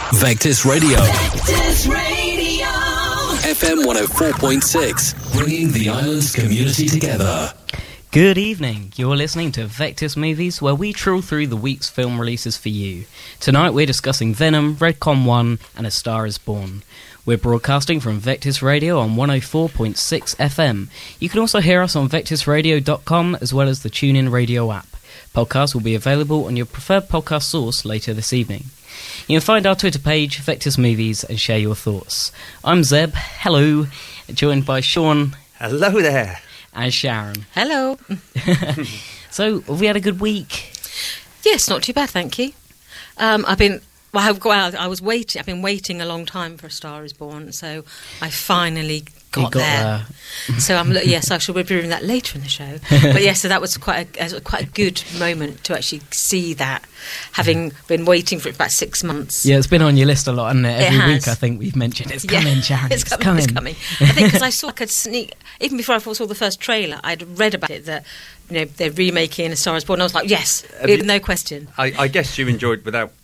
Vectis Radio. Vectis Radio. FM 104.6, bringing the island's community together. Good evening. You're listening to Vectis Movies, where we trawl through the week's film releases for you. Tonight we're discussing Venom, Redcon 1, and A Star Is Born. We're broadcasting from Vectis Radio on 104.6 FM. You can also hear us on vectisradio.com as well as the TuneIn Radio app. Podcasts will be available on your preferred podcast source later this evening. You can find our Twitter page, Vectis Movies, and share your thoughts. I'm Zeb, hello, joined by Sean. Hello there. And Sharon. Hello. So, have we had a good week? Yes, not too bad, thank you. I've been waiting a long time for A Star Is Born, so I finally got there. So I shall be reviewing that later in the show. But yes, so that was quite a good moment to actually see that, having been waiting for it for about 6 months. Yeah, it's been on your list a lot, hasn't it? Every week I think we've mentioned it's coming, Sharon. It's coming. I think because I saw like a sneak, even before I saw the first trailer, I'd read about it that they're remaking A Star Is Born. And I was like, yes, no question. I guess you enjoyed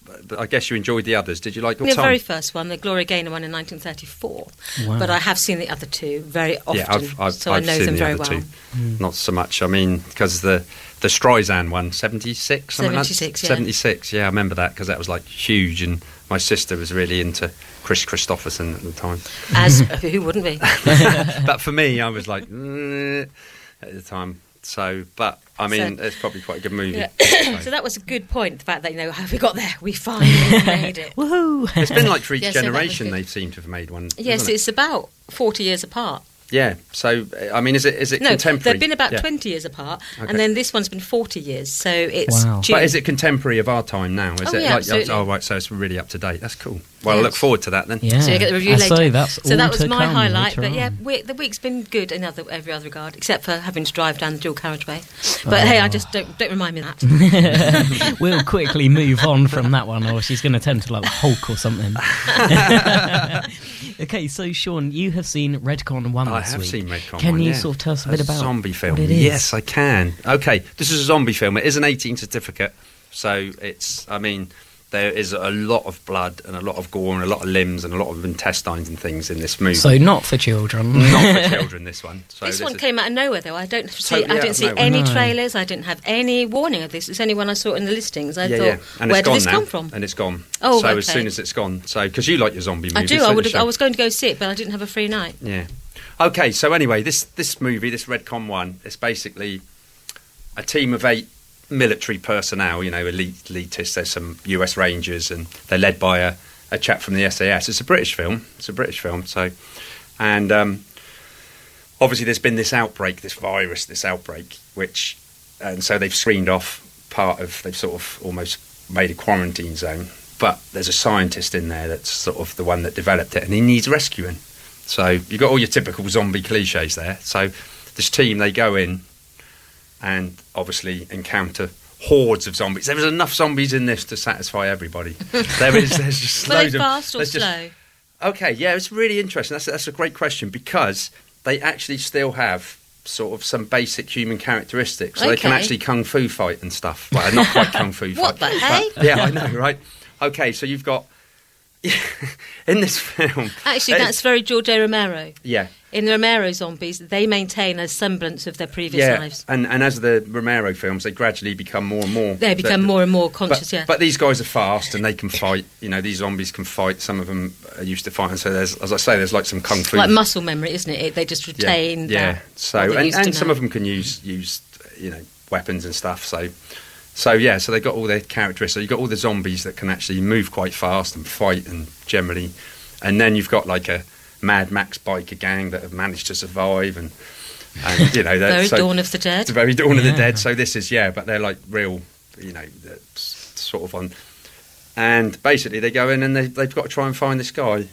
the others. Did you like your The very first one, the Gloria Gaynor one in 1934. Wow. But I have seen the other two very often, I know them very well. Not so much. I mean, because the Streisand one, 76? 76, yeah. 76, yeah, I remember that because that was like huge, and my sister was really into Chris Christopherson at the time. As who wouldn't be? But for me, I was like, at the time. So, but I mean, it's probably quite a good movie. Yeah. So that was a good point. The fact that how we got there, we finally made it. Woohoo! It's been like for each generation they seem to have made one. Yes, it's about 40 years apart. Yeah. So, I mean, is it contemporary? They've been about 20 years apart, and then this one's been 40 years. So it's. Wow. But is it contemporary of our time now? Is it absolutely. Oh, right. So it's really up to date. That's cool. Well, I look forward to that then. Yeah. So you get the review later. So that was my highlight. But yeah, the week's been good in every other regard, except for having to drive down the dual carriageway. But hey, I just don't remind me of that. We'll quickly move on from that one, or she's going to turn to like Hulk or something. Okay, so Sean, you have seen Redcon 1 this week. I have seen Redcon 1, Can you sort of tell us a bit about zombie film? What it is? Yes, I can. Okay, this is a zombie film. It is an 18 certificate, so there is a lot of blood and a lot of gore and a lot of limbs and a lot of intestines and things in this movie. So not for children. Not for children, this one. So this one came out of nowhere, though. I didn't see any trailers. I didn't have any warning of this. It's only when I saw it in the listings. I thought, and where did this come from? And it's gone. Oh, so okay. As soon as it's gone. So, because you like your zombie movies. I do. I was going to go see it, but I didn't have a free night. Yeah. Okay, so anyway, this movie, this Redcon 1, is basically a team of 8 military personnel, elitists. There's some US Rangers, and they're led by a chap from the SAS. It's a British film. So, and obviously there's been this outbreak, and so they've screened off they've sort of almost made a quarantine zone. But there's a scientist in there that's sort of the one that developed it, and he needs rescuing. So you've got all your typical zombie cliches there. So this team, they go in and obviously encounter hordes of zombies. There was enough zombies in this to satisfy everybody. There's just Were loads they fast or slow? Okay, yeah, it's really interesting. That's a great question, because they actually still have sort of some basic human characteristics. So they can actually kung fu fight and stuff. Well, not quite kung fu fight. What the heck? Yeah, I know, right? Okay, so you've got in this film. Actually, that's very George A. Romero. Yeah. In the Romero zombies, they maintain a semblance of their previous lives. And as the Romero films, they gradually become more and more. They become more and more conscious, But these guys are fast and they can fight. These zombies can fight. Some of them are used to fighting. So there's like some kung fu. Like muscle memory, isn't it? They just retain that. Yeah. So, and some of them can use weapons and stuff. So they've got all their characteristics. So you've got all the zombies that can actually move quite fast and fight, and generally, and then you've got like a Mad Max biker gang that have managed to survive, and very Dawn of the Dead. It's very Dawn of the Dead. So this is but they're like real, sort of on, and basically they go in and they've got to try and find this guy.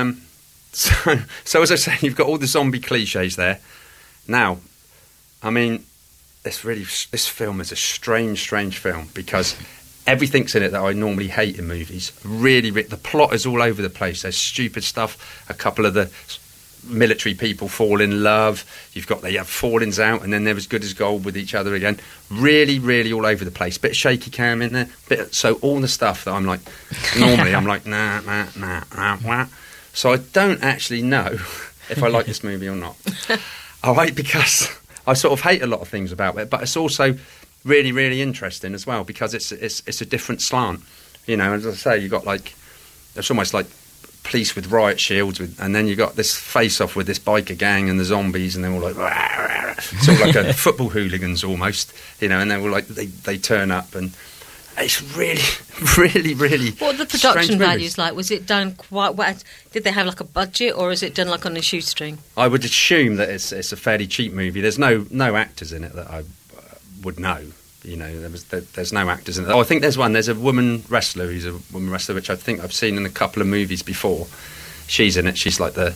So as I say, you've got all the zombie cliches there. Now, I mean, this film is a strange film, because everything's in it that I normally hate in movies. Really, the plot is all over the place. There's stupid stuff. A couple of the military people fall in love. They have fallings out, and then they're as good as gold with each other again. Really, really all over the place. Bit of shaky cam in there. So all the stuff that I'm like, normally I'm like, nah. So I don't actually know if I like this movie or not. All right, because I sort of hate a lot of things about it, but it's also really, really interesting as well because it's a different slant. You know, as I say, you got like it's almost like police with riot shields, and then you got this face-off with this biker gang and the zombies, and they're all like, rah, rah, rah. Sort of like a football hooligans almost, you know, and they're all like, they turn up, and it's really, really, really. What are the production values like? Was it done quite well? Did they have like a budget, or is it done like on a shoestring? I would assume that it's a fairly cheap movie. There's no actors in it that I would know. You know, there's no actors in it. Oh, I think there's one. There's a woman wrestler who's a woman wrestler, which I think I've seen in a couple of movies before. She's in it. She's like the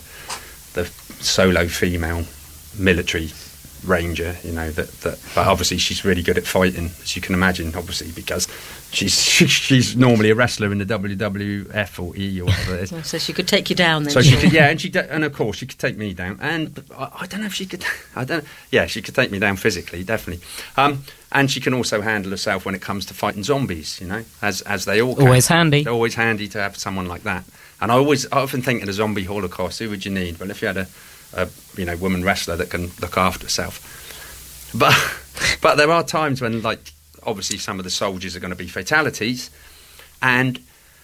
solo female military ranger, you know, but obviously she's really good at fighting, as you can imagine, obviously, because she's normally a wrestler in the WWF or E or whatever it is. So she could take you down then. So she could, yeah, and of course she could take me down, and I don't know if she could. Yeah, she could take me down physically, definitely. And she can also handle herself when it comes to fighting zombies, you know, as they all can. Always handy. They're always handy to have someone like that. And I often think in a zombie holocaust, who would you need? Well, if you had a woman wrestler that can look after herself. But there are times when, like, obviously some of the soldiers are going to be fatalities, and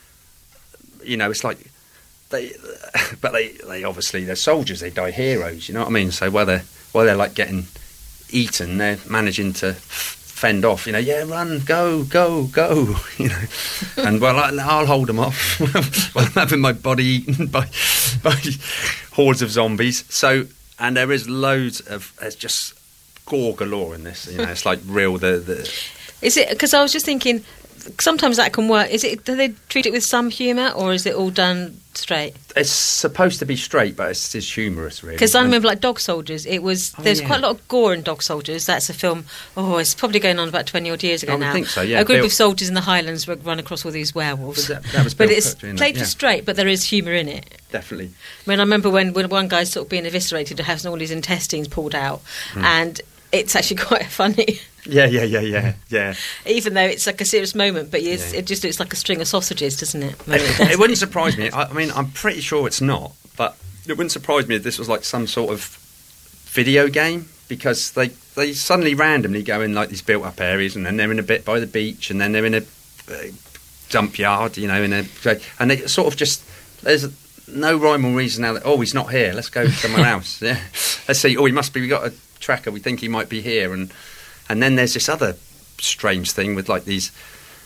you know, it's like they obviously they're soldiers, they die heroes, you know what I mean? So while they're like getting eaten, they're managing to fend off, you know, yeah, run, go, you know, and well, I'll hold them off while I'm having my body eaten by hordes of zombies. So, and there is there's just gore galore in this, you know, it's like real, Is it, because I was just thinking, sometimes that can work, do they treat it with some humour, or is it all done straight? It's supposed to be straight, but it's humorous, really. Because I remember, like, Dog Soldiers, there's quite a lot of gore in Dog Soldiers. That's a film, it's probably going on about 20 odd years ago now. I think so, yeah. A group of soldiers in the Highlands run across all these werewolves. That was but it's played for straight, but there is humour in it. Definitely. I mean, I remember when one guy's sort of being eviscerated, having all his intestines pulled out, and it's actually quite funny. Yeah. Even though it's like a serious moment, but it just looks like a string of sausages, doesn't it? It wouldn't surprise me. I mean, I'm pretty sure it's not, but it wouldn't surprise me if this was like some sort of video game, because they suddenly randomly go in like these built-up areas, and then they're in a bit by the beach, and then they're in a dump yard, you know, and they sort of just, there's no rhyme or reason now that, he's not here, let's go somewhere else. Yeah, let's see. We got a tracker, we think he might be here, and then there's this other strange thing with like these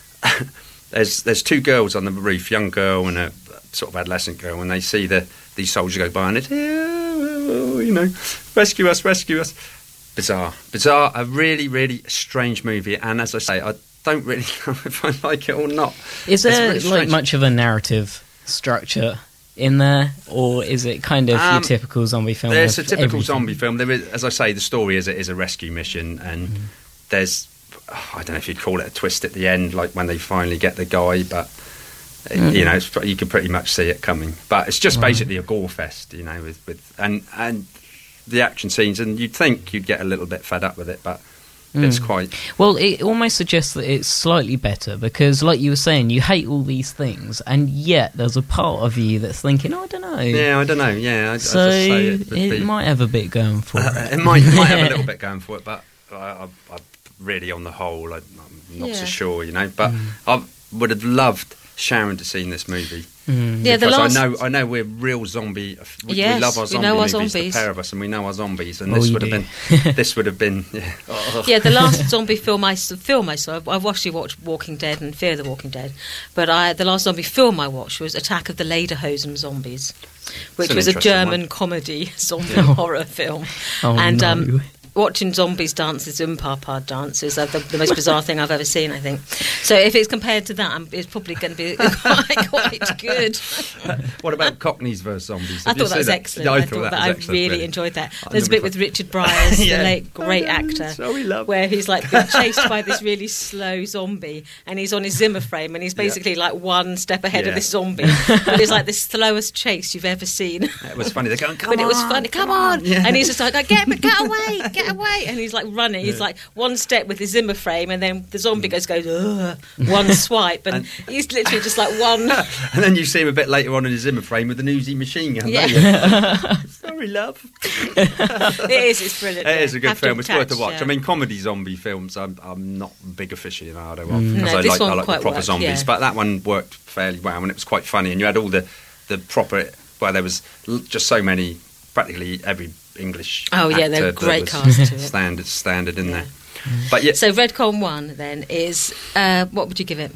there's two girls on the roof, young girl and a sort of adolescent girl, and they see these soldiers go by, and it's, you know, rescue us. Bizarre, a really, really strange movie, and as I say, I don't really know if I like it or not. Is there really like much of a narrative structure in there, or is it kind of your typical zombie film? There's a typical zombie film. There is, as I say, the story is a rescue mission, and there's, I don't know if you'd call it a twist at the end, like when they finally get the guy, but you know, you can pretty much see it coming. But it's just basically a gore fest, you know, with and the action scenes, and you'd think you'd get a little bit fed up with it, but it's quite... Well, it almost suggests that it's slightly better, because like you were saying, you hate all these things, and yet there's a part of you that's thinking, I don't know. Yeah, I don't know, yeah. I just say it might have a bit going for it. It might have a little bit going for it, but I really, on the whole, I'm not so sure, you know. But I would have loved Sharon to see this movie. Yeah, because I know we're real zombie. We love our zombie movies, the pair of us, and we know our zombies. And this would have been. Yeah, the last zombie film I saw. I've actually watched Walking Dead and Fear the Walking Dead, but the last zombie film I watched was Attack of the Lederhosen Zombies, which was a German comedy zombie horror film. Oh, and no. watching zombies dance the Zumpa dances are the most bizarre thing I've ever seen, I think. So if it's compared to that, it's probably going to be quite good. What about Cockneys versus Zombies? I thought that was excellent. I thought that I really enjoyed that. There's a bit with Richard Bryars, the late great actor, where he's like being chased by this really slow zombie, and he's on his Zimmer frame, and he's basically like one step ahead of this zombie. But it's like the slowest chase you've ever seen. It was funny. They're going, come on. But it was funny. Come on. Yeah. And he's just like, get away. And he's like running. He's like one step with his Zimmer frame, and then the zombie goes, one swipe, and he's literally just like one. And then you see him a bit later on in his Zimmer frame with an Uzi machine gun. Yeah. Sorry, love. It is. It's brilliant. It is a good film. It's worth a watch. Yeah. I mean, comedy zombie films, I'm not a big aficionado of, because I like the proper zombies. But that one worked fairly well, and it was quite funny. And you had all the proper. Well, there was just so many. Practically every English. Oh yeah, they're great cast to it. Standard in there. But yeah. So Redcon 1 then is what would you give it?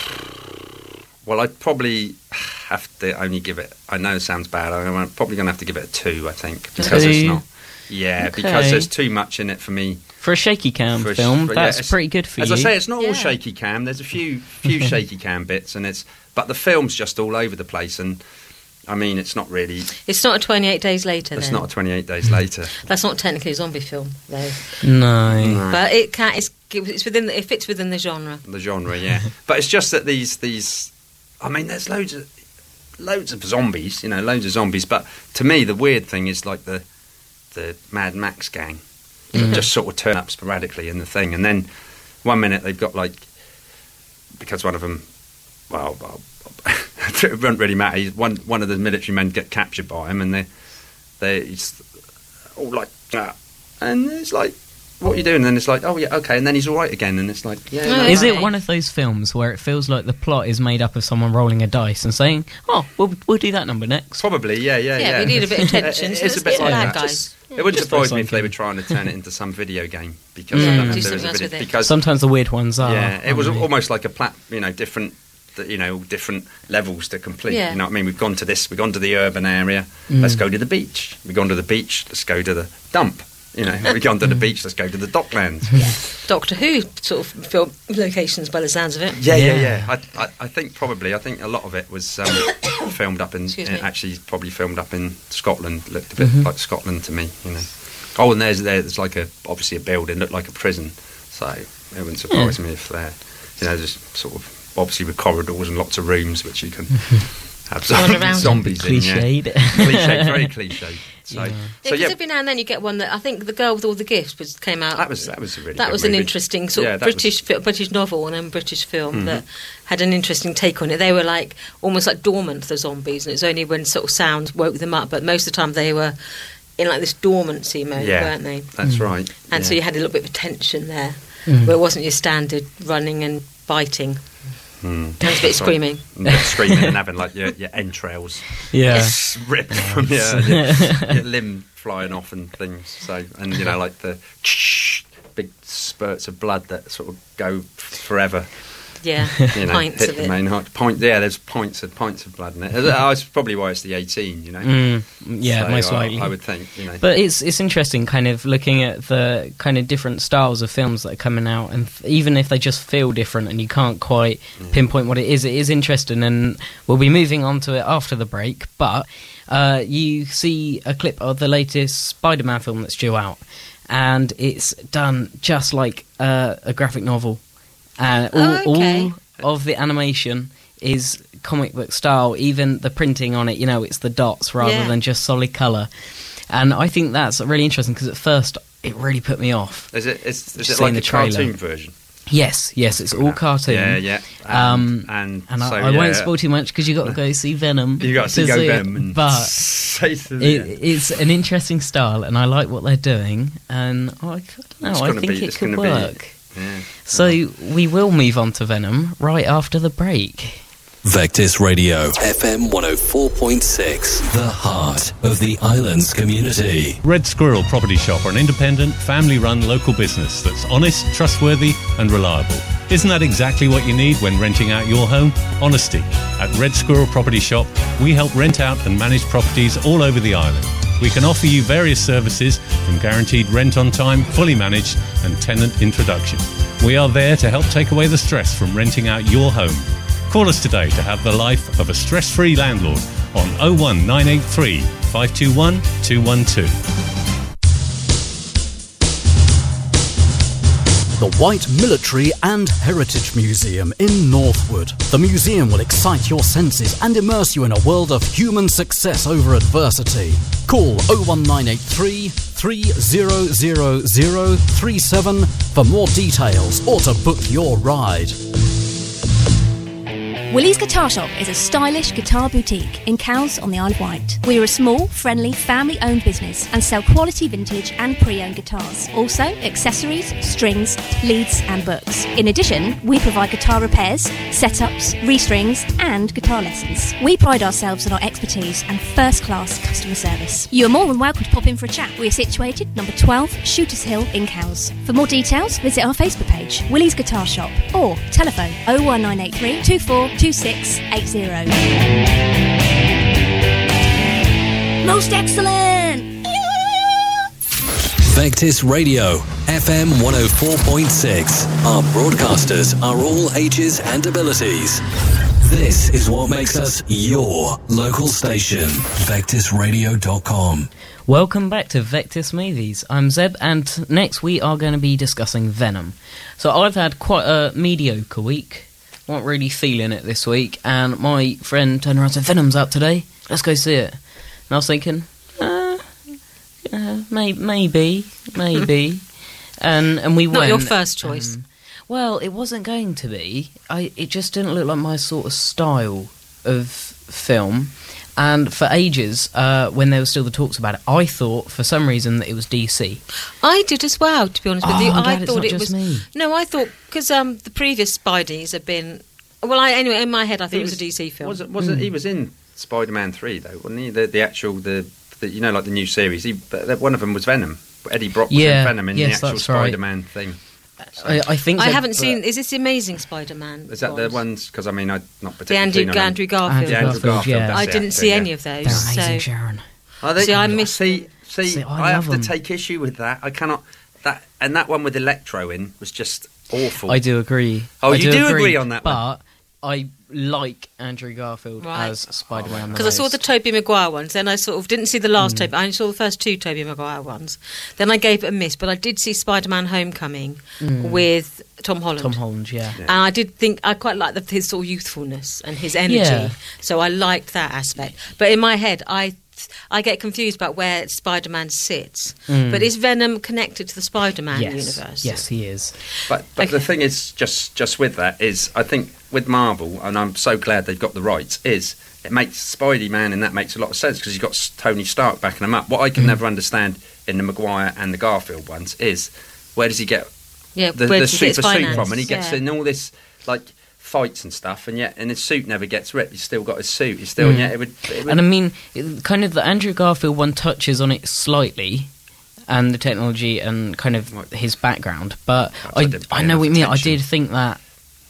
Well, I'd probably have to only give it. I know it sounds bad. I'm probably going to have to give it a 2. I think because it's not. Yeah, because there's too much in it for me. For a shaky cam film, that's pretty good for you. As I say, it's not all shaky cam. There's a few shaky cam bits, but the film's just all over the place. And I mean, it's not really. It's not a 28 Days Later. It's not a 28 Days Later. That's not technically a zombie film, though. No. But it can. It's within. It fits within the genre. The genre, yeah. But it's just that these. I mean, there's loads of zombies. Loads of zombies. But to me, the weird thing is like the Mad Max gang. That just sort of turn up sporadically in the thing, and then one minute they've got like, because one of them, well it won't really matter. One of the military men get captured by him, and he's all like that, and it's like, what are you doing? And then it's like, oh yeah, okay, and then he's all right again, and it's like, yeah. No, is it one of those films where it feels like the plot is made up of someone rolling a dice and saying, oh, we'll do that number next? Probably, yeah. Yeah, we need a bit of tension. It's a bit like that, guys. It wouldn't surprise me if they were trying to turn it into some video game, because I don't know if there was a video. Because sometimes the weird ones are. Yeah, it was almost like a different levels to complete. Yeah. You know what I mean? We've gone to the urban area. Let's go to the beach. We've gone to the beach. Let's go to the dump. We've gone to the beach. Let's go to the docklands. Yeah. Doctor Who sort of film locations by the sounds of it. Yeah. I think a lot of it was filmed up in probably filmed up in Scotland. Looked a bit like Scotland to me. Oh, and there's like obviously a building looked like a prison. So it wouldn't surprise me if just sort of. Obviously with corridors and lots of rooms which you can have zombies in. Cliched. Very cliched. Because every now and then you get one that I think The Girl with All the Gifts came out. That was a really that good was movie. An interesting sort of British novel and then British film that had an interesting take on it. They were like almost like dormant, the zombies, and it was only when sort of sound woke them up. But most of the time they were in like this dormancy mode, weren't they? That's right. And so you had a little bit of tension there, where it wasn't your standard running and biting. It was a bit screaming. Screaming and having like your entrails ripped from your limb flying off and things. So, and like the big spurts of blood that sort of go forever. Yeah, pints hit of the it. Main heart. There's pints of blood in it. That's probably why it's the 18. Most likely. I would think. But it's interesting, kind of looking at the kind of different styles of films that are coming out, and even if they just feel different and you can't quite pinpoint what it is interesting. And we'll be moving on to it after the break. But you see a clip of the latest Spider-Man film that's due out, and it's done just like a graphic novel. All of the animation is comic book style, even the printing on it, it's the dots rather than just solid colour. And I think that's really interesting because at first it really put me off. Is it like the cartoon version? Yes, it's all cartoon. Yeah. And I won't spoil too much because you got to go see Venom. You got to go Venom, but it's an interesting style, and I like what they're doing. And I think it could work. Yeah. So we will move on to Venom right after the break. Vectis Radio, FM 104.6, the heart of the islands community. Red Squirrel Property Shop are an independent, family-run local business that's honest, trustworthy and reliable. Isn't that exactly what you need when renting out your home? Honesty. At Red Squirrel Property Shop, we help rent out and manage properties all over the island. We can offer you various services from guaranteed rent on time, fully managed and tenant introduction. We are there to help take away the stress from renting out your home. Call us today to have the life of a stress-free landlord on 01983 521 212. The White Military and Heritage Museum in Northwood. The museum will excite your senses and immerse you in a world of human success over adversity. Call 01983 300037 for more details or to book your ride. Willie's Guitar Shop is a stylish guitar boutique in Cowes on the Isle of Wight. We are a small, friendly, family-owned business and sell quality vintage and pre-owned guitars. Also, accessories, strings, leads and books. In addition, we provide guitar repairs, setups, restrings and guitar lessons. We pride ourselves on our expertise and first-class customer service. You are more than welcome to pop in for a chat. We are situated number 12 Shooters Hill in Cowes. For more details, visit our Facebook page, Willie's Guitar Shop, or telephone 01983 24 2680. Most excellent! Vectis Radio, FM 104.6. Our broadcasters are all ages and abilities. This is what makes us your local station. VectisRadio.com. Welcome back to Vectis Movies. I'm Zeb, and next we are going to be discussing Venom. So I've had quite a mediocre week. Not really feeling it this week, and my friend turned around and said, Venom's out today, let's go see it. And I was thinking, maybe. And we went. Not your first choice. Well, it wasn't going to be. It just didn't look like my sort of style of film. And for ages, when there were still the talks about it, I thought for some reason that it was DC. I did as well, to be honest with you. I'm glad I it's thought not it just was me. No, I thought because the previous Spideys have been. Well, anyway, in my head, I thought it was a DC film. Wasn't he was in Spider-Man 3 though, wasn't he? The actual the you know, like the new series. One of them was Venom. Eddie Brock was in Venom in the actual Spider-Man thing. So. I think so, I haven't seen. Is this the Amazing Spider-Man? Is that the ones? Because I mean, I'm not particularly the Andrew Garfield. The Andrew Garfield. Yeah. I didn't see any of those. They're amazing, Sharon. See, I missed. See, I have to them. take issue with that. I cannot. That one with Electro in was just awful. I do agree. Oh, you do agree agree on that one? But I like Andrew Garfield as Spider-Man. Because I saw the Tobey Maguire ones, then I sort of didn't see the last Tobey. I only saw the first two Tobey Maguire ones. Then I gave it a miss, but I did see Spider-Man Homecoming with Tom Holland. Yeah. And I did think I quite liked his sort of youthfulness and his energy. Yeah. So I liked that aspect. But in my head, I get confused about where Spider-Man sits. But is Venom connected to the Spider-Man universe? Yes, he is. But the thing is, just with that, is I think with Marvel, and I'm so glad they've got the rights, is it makes Spidey-Man, and that makes a lot of sense because you've got Tony Stark backing him up. What I can never understand in the Maguire and the Garfield ones is where does he get the super suit from? And he gets in all this, like, fights and stuff, and his suit never gets ripped. He's still got his suit. He's still, and yet it would. And I mean, kind of the Andrew Garfield one touches on it slightly, and the technology and kind of his background. But I know what you mean. I did think that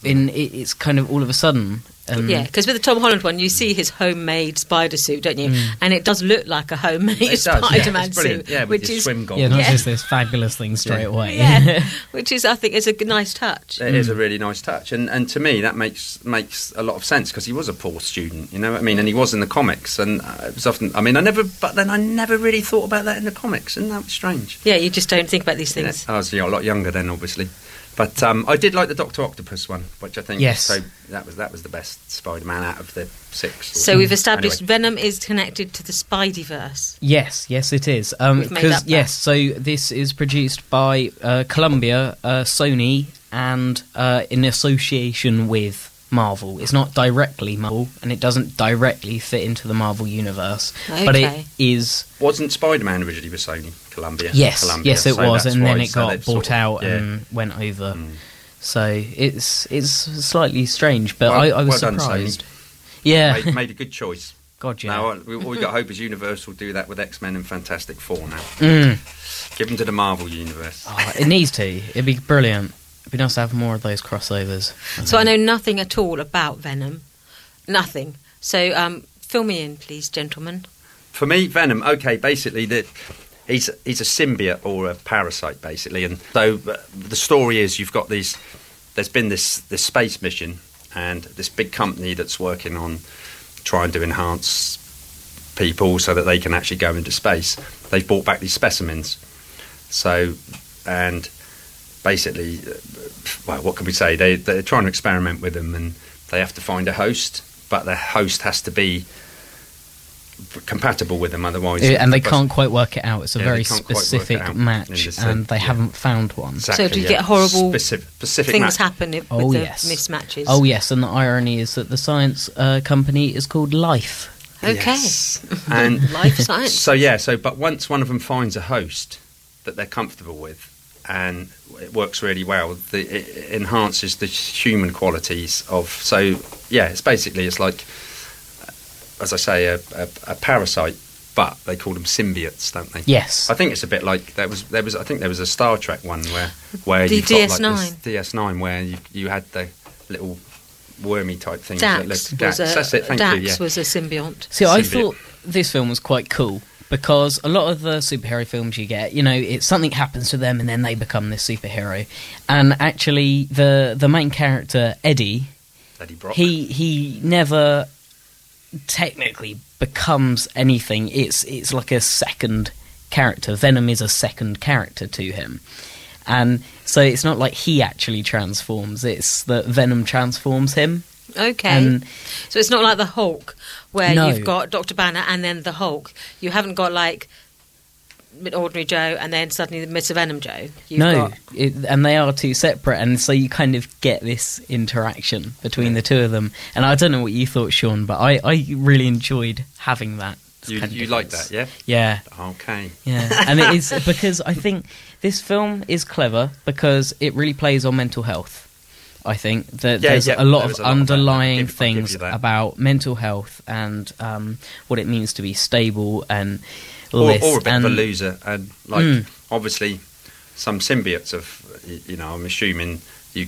it's kind of all of a sudden. Yeah, because with the Tom Holland one, you see his homemade spider suit, don't you? And it does look like a homemade Spider-Man suit. Yeah, which is swim goggles. Yeah, not just this fabulous thing straight away. Yeah, which is, I think, is a nice touch. It is a really nice touch, and to me that makes a lot of sense because he was a poor student, you know what I mean, and he was in the comics, and it was often. I mean, I never really thought about that in the comics, and that was strange. Yeah, you just don't think about these things. I was a lot younger then, obviously. But I did like the Dr. Octopus one, which I think so that was the best Spider-Man out of the six. So we've established Venom is connected to the Spideyverse. Yes, it is. Because so this is produced by Columbia, Sony, and in association with Marvel. It's not directly Marvel, and it doesn't directly fit into the Marvel universe. Okay. But it is. Wasn't Spider-Man originally with Sony? Columbia. Yes, it was, and then it got bought out and went over. So it's slightly strange, but I was surprised. Yeah, made a good choice. God, yeah. Now all we got to hope is Universal do that with X-Men and Fantastic Four now. Give them to the Marvel universe. It needs to. It'd be brilliant. It'd be nice to have more of those crossovers. So I know nothing at all about Venom. Nothing. So fill me in, please, gentlemen. for me, Venom. Okay, basically he's a symbiote or a parasite, basically, and so the story is you've got these. There's been this space mission and this big company that's working on trying to enhance people so that they can actually go into space. They've brought back these specimens. So, and basically, well, what can we say? They're trying to experiment with them, and they have to find a host, but the host has to be compatible with them, otherwise. And they can't quite work it out. It's a very specific match, and they haven't found one. Exactly, so do you get horrible specific things match. happen with the mismatches? Oh yes, and the irony is that the science company is called Life. Okay. Yes. And Life science. So but once one of them finds a host that they're comfortable with, and it works really well, it enhances the human qualities of. So yeah, it's like, as I say, a parasite, but they call them symbiotes, don't they? Yes. I think it's a bit like there was I think there was a Star Trek one where the you've DS9. got like this DS9 where you had the little wormy type things. Dax That's it. Thank you. Yeah. was a symbiont. See, I thought this film was quite cool because a lot of the superhero films you get, it's something happens to them and then they become this superhero. And actually, the main character Eddie Brock, he never technically becomes anything. It's like a second character. Venom is a second character to him. And so it's not like he actually transforms, it's that Venom transforms him. Okay. So it's not like the Hulk, where No. you've got Dr. Banner and then the Hulk. You haven't got like Ordinary Joe and then suddenly the Mr. Venom Joe. And they are two separate, and so you kind of get this interaction between the two of them. And I don't know what you thought, Sean, but I really enjoyed having that. You like that, yeah? Yeah. Okay. Yeah, and it is because I think this film is clever because it really plays on mental health. I think that there's a lot of underlying things about mental health and what it means to be stable and all this. Or a bit of a loser. And obviously some symbiotes I'm assuming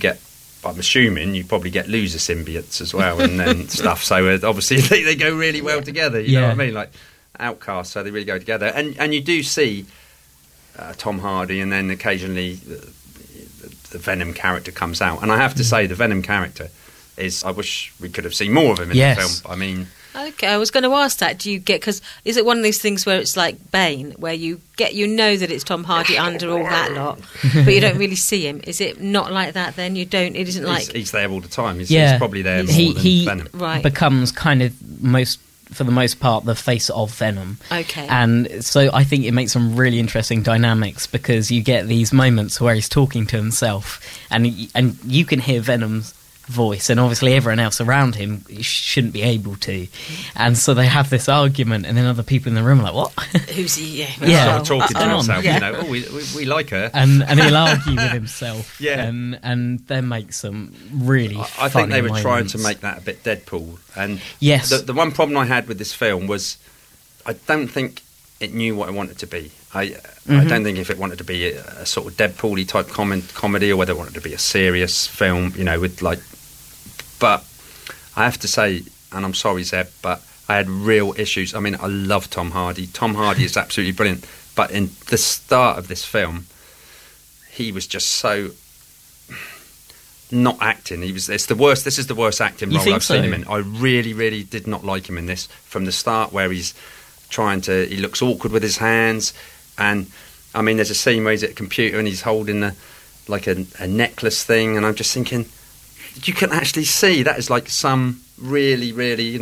you probably get loser symbiotes as well and then stuff. So obviously they go really well together. You know what I mean? Like outcasts, so they really go together. And you do see Tom Hardy, and then occasionally the Venom character comes out. And I have to say, the Venom character I wish we could have seen more of him in the film. I mean... Okay, I was going to ask that. Do you get... Because is it one of these things where it's like Bane, where you know that it's Tom Hardy under all that lot, but you don't really see him? Is it not like that then? You don't... It isn't like... He's there all the time. He's probably there more than Venom. He becomes kind of for the most part, the face of Venom. Okay. And so I think it makes some really interesting dynamics because you get these moments where he's talking to himself and you can hear Venom's voice, and obviously everyone else around him shouldn't be able to. And so they have this argument, and then other people in the room are like, what? Who's he? Yeah. Talking to himself, we like her. And he'll argue with himself. Yeah. And then make some really I think they were moments. trying to make that a bit Deadpool. And yes. The one problem I had with this film was I don't think it knew what it wanted to be. I don't think if it wanted to be a sort of Deadpool-y type comedy, or whether it wanted to be a serious film, with like... But I have to say, and I'm sorry, Zeb, but I had real issues. I mean, I love Tom Hardy. Tom Hardy is absolutely brilliant. But in the start of this film, he was just so not acting. It's the worst. This is the worst acting role I've seen him in. I really, really did not like him in this from the start, where he looks awkward with his hands. And I mean, there's a scene where he's at a computer and he's holding a necklace thing, and I'm just thinking, you can actually see that is like some really, really,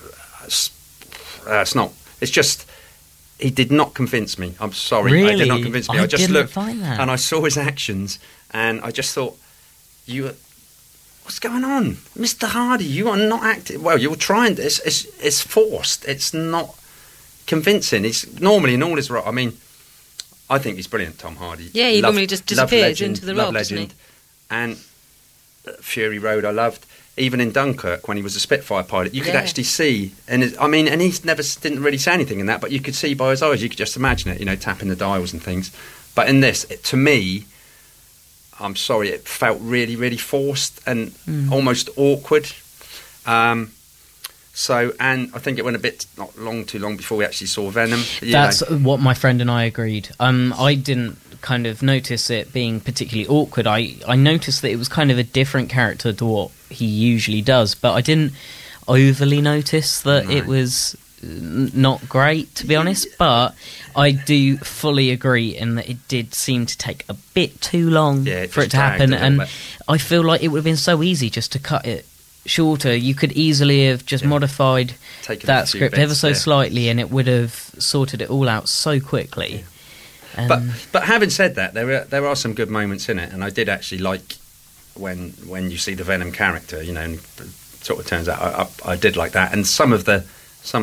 it's not. It's just, he did not convince me. I'm sorry, really? He did not convince me. I just looked find that. And I saw his actions, and I just thought, what's going on, Mr. Hardy? You are not acting well. You're trying. It's forced. It's not convincing. He's normally in all his role. I mean, I think he's brilliant, Tom Hardy. Yeah, he normally just disappears into the role, doesn't he? And Fury Road, I loved. Even in Dunkirk, when he was a Spitfire pilot, you could actually see, and he didn't really say anything in that, but you could see by his eyes, you could just imagine it, tapping the dials and things. But in this, to me, I'm sorry, it felt really, really forced and almost awkward. So, and I think it went a bit too long before we actually saw Venom. That's what my friend and I agreed. I didn't kind of notice it being particularly awkward. I noticed that it was kind of a different character to what he usually does, but I didn't overly notice that it was not great, to be honest. But I do fully agree in that it did seem to take a bit too long for it to happen, and I feel like it would have been so easy just to cut it shorter. You could easily have just modified that script ever so slightly, and it would have sorted it all out so quickly. But having said that, there are some good moments in it, and I did actually like when you see the Venom character, you know, and it sort of turns out I did like that, and some of the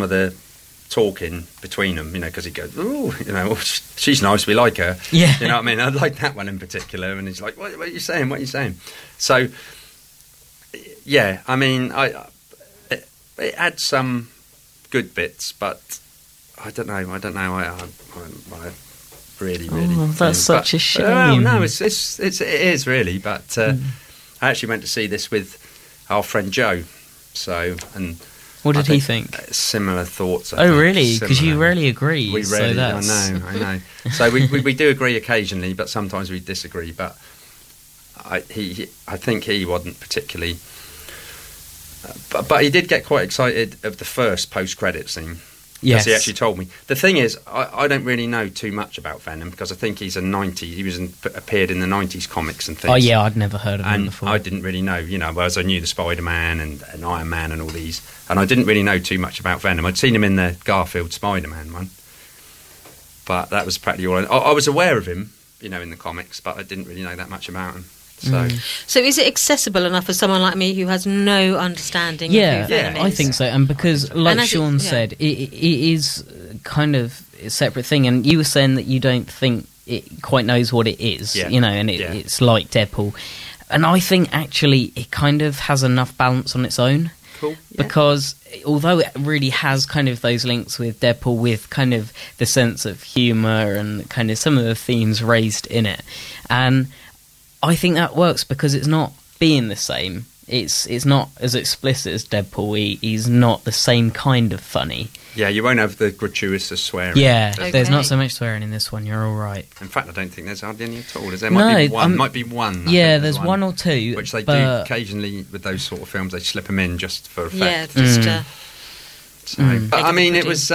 talking between them, you know, because he goes, "Ooh, you know, she's nice, we like her." Yeah, you know what I mean. I like that one in particular, and he's like, "What are you saying? What are you saying?" So. Yeah, I mean, it had some good bits, but I don't know. I really. That's such a shame. No, it is really. But I actually went to see this with our friend Joe. So, and what did he think? Similar thoughts. I think. Really? Because you rarely agree. We rarely. I know. So we do agree occasionally, but sometimes we disagree. But I think he wasn't particularly. But he did get quite excited of the first post-credit scene. Yes, he actually told me. The thing is, I don't really know too much about Venom because I think he's a 90s. He appeared in the 90s comics and things. Oh yeah, I'd never heard of him before. I didn't really know, you know, whereas I knew the Spider-Man and Iron Man and all these, and I didn't really know too much about Venom. I'd seen him in the Garfield Spider-Man one, but that was practically all. I was aware of him, you know, in the comics, but I didn't really know that much about him. So is it accessible enough for someone like me who has no understanding of who Venom is? I think so. And because, like Sean said, it is kind of a separate thing. And you were saying that you don't think it quite knows what it is, you know, and it's like Deadpool. And I think, actually, it kind of has enough balance on its own. Cool. Because although it really has kind of those links with Deadpool, with kind of the sense of humour and kind of some of the themes raised in it, and I think that works because it's not being the same. It's not as explicit as Deadpool. He's not the same kind of funny. Yeah, you won't have the gratuitous swearing. Yeah, there's not so much swearing in this one. You're all right. In fact, I don't think there's hardly any at all. There might be one. Yeah, there's one or two. Which they do occasionally with those sort of films. They slip them in just for effect. Yeah, but I mean, it was...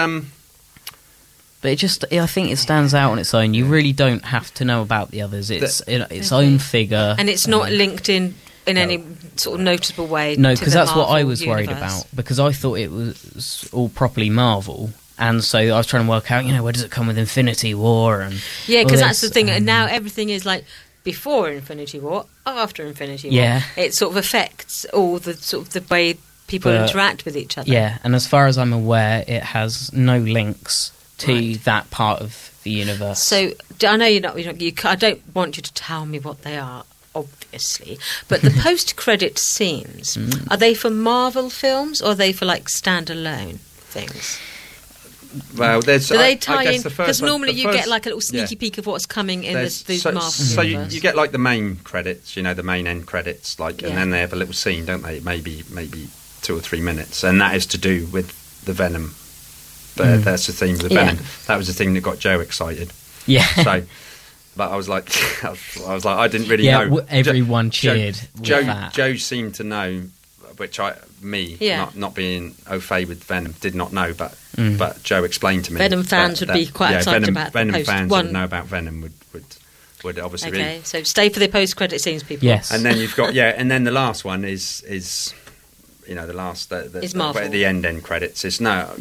But I think it stands out on its own. You really don't have to know about the others. It's its own figure. And it's not linked in any sort of noticeable way. No, because that's what I was universe. worried about. Because I thought it was all properly Marvel. And so I was trying to work out, you know, where does it come with Infinity War? And yeah, because that's the thing. And now everything is like before Infinity War, after Infinity War. Yeah. It sort of affects all the sort of the way people interact with each other. Yeah, and as far as I'm aware, it has no links to that part of the universe. So I know I don't want you to tell me what they are, obviously, but the post-credit scenes, are they for Marvel films or are they for like standalone things? Well, there's. Do they tie in? Because normally you get like a little sneaky peek of what's coming in the Marvel universe. So you get like the main credits, you know, the main end credits, like, and then they have a little scene, don't they? Maybe 2 or 3 minutes, and that is to do with the Venom. That's the theme of the Venom. That was the thing that got Joe excited. Yeah. So, but I was like, I didn't really know. Everyone cheered. Joe seemed to know, which not being au fait with Venom, did not know, but Joe explained to me. Venom fans would be quite excited about Venom fans would know about Venom would obviously be. Okay, so stay for the post-credit scenes, people. Yes. And then you've got and then the last one is you know, the last is Marvel. The end credits is we don't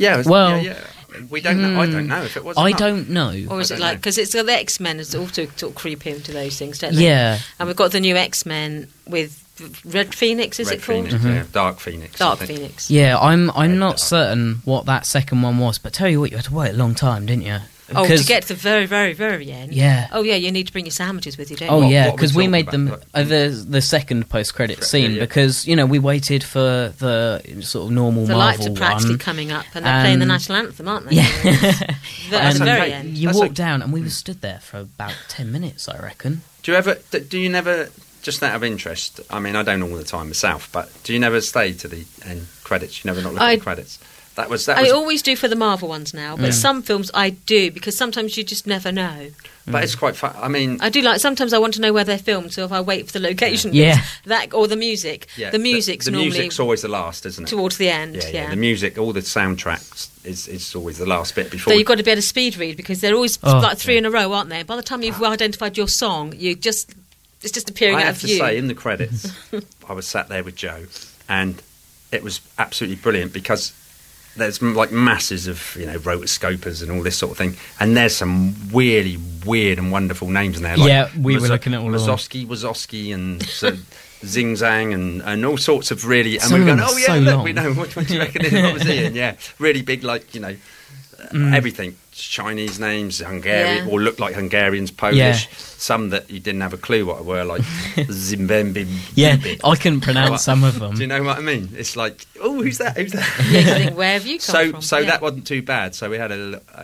know. I don't know if it was. I don't know. Or is it like because it's the X-Men is also sort of creep into those things, don't they? Yeah. And we've got the new X-Men with Red Phoenix. Is it called? Yeah, Dark Phoenix. Dark Phoenix. Yeah, I'm not certain what that second one was, but tell you what, you had to wait a long time, didn't you? To get to the very, very, very end. Yeah. Oh, yeah, you need to bring your sandwiches with you, don't you? Oh, yeah, because we made them the second post-credit scene because, you know, we waited for the sort of normal Marvel one. The lights are practically coming up and they're playing the national anthem, aren't they? Yeah. At the very end. You walked down and we were stood there for about 10 minutes, I reckon. Do you never just out of interest, I mean, I don't all the time myself, but do you never stay to the end credits? You never not look at the credits? That was. I always do for the Marvel ones now, but some films I do because sometimes you just never know. But it's quite fun. I mean, I do sometimes I want to know where they're filmed, so if I wait for the location, that or the music. Yeah, the music's the normally music's always the last, isn't it? Towards the end. Yeah. The music, all the soundtracks is always the last bit before. So you've got to be able to speed read because they're always like three in a row, aren't they? By the time you've identified your song, it's just appearing out of view. I have to say, in the credits, I was sat there with Joe, and it was absolutely brilliant because there's like masses of rotoscopers and all this sort of thing, and there's some really weird and wonderful names in there. Like we were looking at all of them. Wazowski and Zing Zang and all sorts of really. And some we were going, look, we know what do you reckon? What was he in? Yeah, really big, like everything. Chinese names, Hungarian, or looked like Hungarians, Polish. Some that you didn't have a clue what were, like Zimbabwe. Yeah, I couldn't pronounce some of them. Do you know what I mean? It's like, who's that? Who's that? Think, where have you come from? So that wasn't too bad. So we had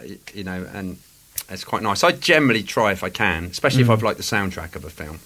and it's quite nice. I generally try if I can, especially if I've liked the soundtrack of a film.